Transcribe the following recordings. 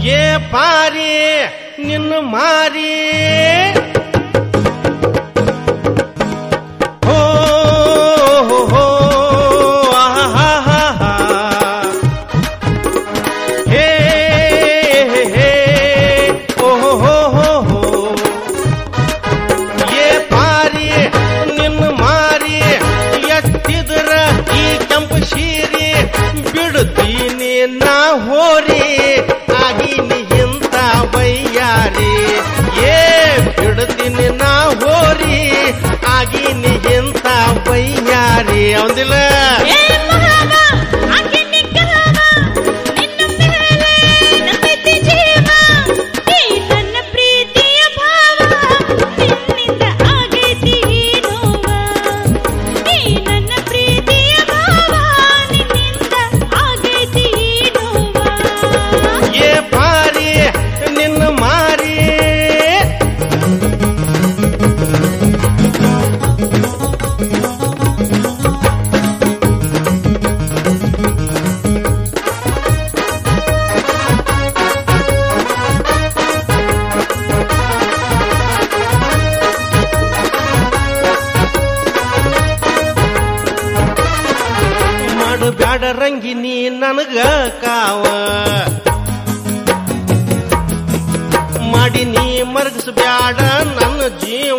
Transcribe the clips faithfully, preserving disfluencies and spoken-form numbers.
ಏ ಪಾರಿ ನಿನ್ನ ಮಾರಿ ಹೋ ಹೋ ಹೋ ಆಹಾ ಹಾ ಹಾ ಹೇ ಹೇ ಓ ಹೋ ಹೋ ಹೋ ಹೋ ಏ ಪಾರಿ ನಿನ್ನ ಮಾರಿ ಎತ್ತಿದ್ರ ಈ ಕೆಂಪು ಶೀರಿ ಬಿಡುತ್ತೀನಿ ನಾ ಹೋರಿ ಆಗಿನಿ ಇಂತ ಬಯ್ಯಾರಿ ಏ ಬಿಡುತ್ತೀನಿ ನಾ ಹೋರಿ ಆಗಿನಿ ಇಂತ ಬಯ್ಯಾರಿ ಅವದಿಲ್ಲ ಬ್ಯಾಡ ರಂಗಿನಿ ನನಗ ಕಾವ ಮಾಡಿ ನೀ ಮರಗಸ ಬ್ಯಾಡ ನನ್ನ ಜೀವ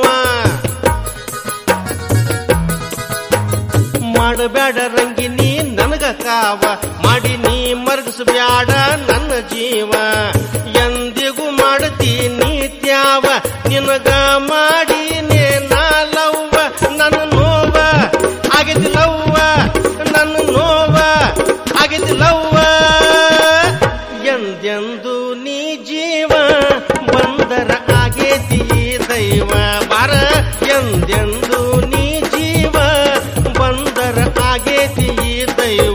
ಮಾಡಬ್ಯಾಡ ರಂಗಿನಿ ನನಗ ಕಾವ ಮಾಡಿ ನೀ ಮರಗಸ ಬ್ಯಾಡ ನನ್ನ ಜೀವ ಎಂದಿಗೂ ಮಾಡ್ತೀನಿ ತ್ಯಾವ ನಿನಗ ಮಾಡೀನೇ ನಾ ಲವ್ವ ನನ್ನ ನೋವ ಆಗಿದ್ದು ಲವ್ವ ನನ್ನ ನೋವ ಆಗಿದ್ದು ಲವ್ವ ಎಂದೆಂದು ನೀ ಜೀವ ಬಂದರ ಆಗೇತಿ ದೈವ ಬಾರ ಎಂದೆಂದು ನೀ ಜೀವ ಬಂದರ ಆಗೇತಿ ದೈವ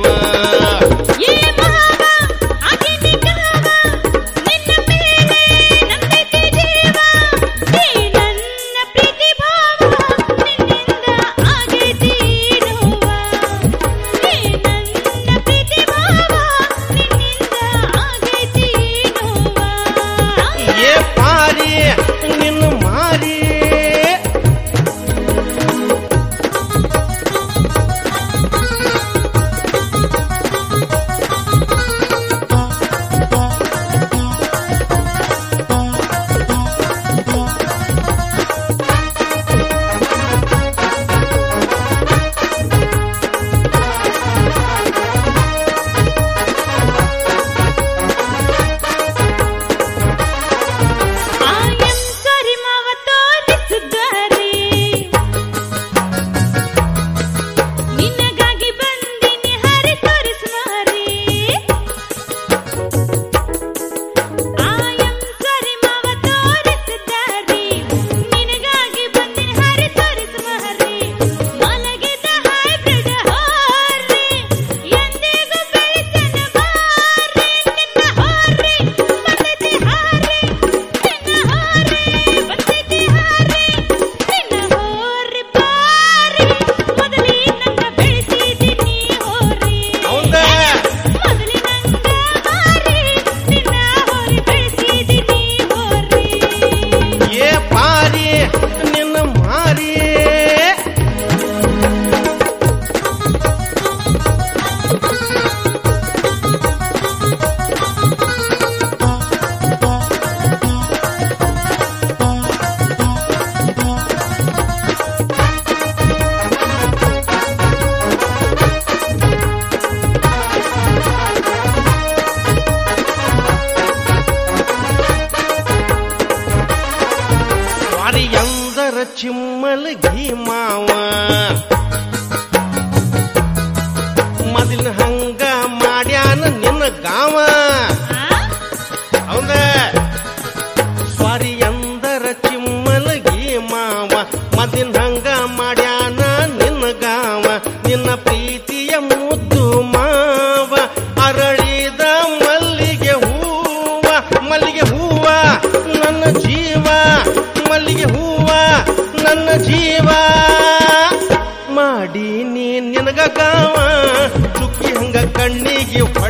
ಚಿಮ್ಮಲ್ಗಿ ಮಾವ ಮೊದಲಿನ ಹಂಗ ಮಾಡ್ಯಾನ ನಿನ್ನ ಗಾವ ಹೌದ ಸ್ವಾರಿ ಎಂದರ ಚಿಮ್ಮಲ್ಗಿ ಮಾವ ಮೊದಲಿನ ಹಂಗ ಮಾಡ್ಯಾನ ನಿನ್ನ ಗಾವ ನಿನ್ನ ಪ್ರೀತಿಯ ಮುದ್ದು ಮಾವ ಅರಳಿದ ಮಲ್ಲಿಗೆ ಹೂವ ಮಲ್ಲಿಗೆ ಹೂವ ನನ್ನ ಜೀವ ಮಲ್ಲಿಗೆ ಹೂವ ನನ್ನ ಜೀವ ಮಾಡಿ ನೀ ನಿನಗ ಗಾವ ಚುಕ್ಕಿ ಹಂಗ ಕಣ್ಣಿಗೆ